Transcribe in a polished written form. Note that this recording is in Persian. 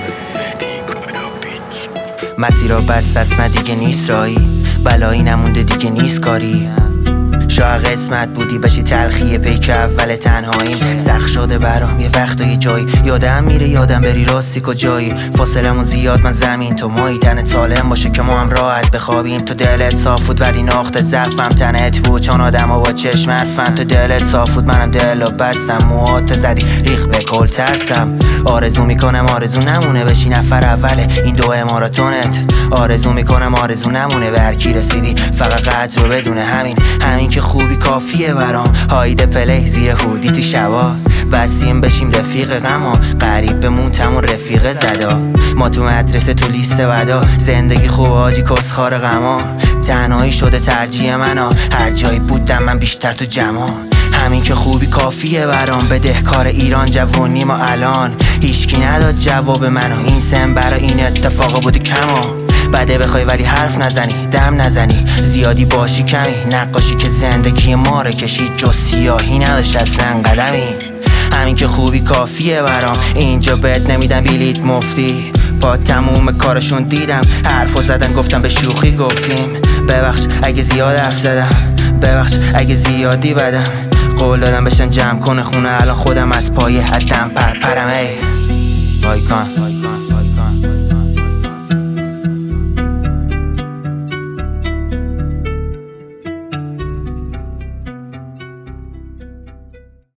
مسیرها بست است نه دیگه نیست راهی، بلایی نمونده دیگه نیست کاری. شاید قسمت بودی بشی تلخیه پیک اول تنهاییم. سخت شده برام یه وقت و یه جایی، یادم میره یادم بری راستی کجایی. فاصلمون زیاد من زمین تو مایی، تنت سالم باشه که ما هم راحت بخوابیم. تو دلت صاف بود ولی ناخت ضعفم تنت بود، چون آدم ها با چشم حرفن. تو دلت صاف بود منم دلو بستم، موهات زدی ریخ به کل ترسم. آرزو میکنم آرزو نمونه بشی نفر اوله این دو ماراتونت. آرزو میکنم آرزو نمونه به هر کی رسیدی فقط قدر رو بدونه. همین که خوبی کافیه برام. هایده پلی زیر هودی تو شبا، بسیم بشیم رفیق غما. قریب بمون تمون رفیق زدا، ما تو مدرسه تو لیست ودا. زندگی خوب حاجی کسخار غما، تنهایی شده ترجیح منا. هر جایی بودم من بیشتر تو جمع. همین که خوبی کافیه برام. بدهکار ایران جوونی ما الان، هیچکی نداد جواب منو. این سن برای این اتفاقا بوده کما. بده بخوای ولی حرف نزنی، دم نزنی، زیادی باشی کمی. نقاشی که زندگی ما رو کشید جز سیاهی نداشت اصلا قدمی. همین که خوبی کافیه برام. اینجا بهت نمیدم بلیط مفتی، با تموم کارشون دیدم حرفو زدن گفتم به شوخی گفتیم. ببخش اگه زیاد حرف زدم، ببخش اگه زیادی بدم. قول دادم بشن جمع کنه خونه، الان خودم از پای حدم پرپرم. ای آیکان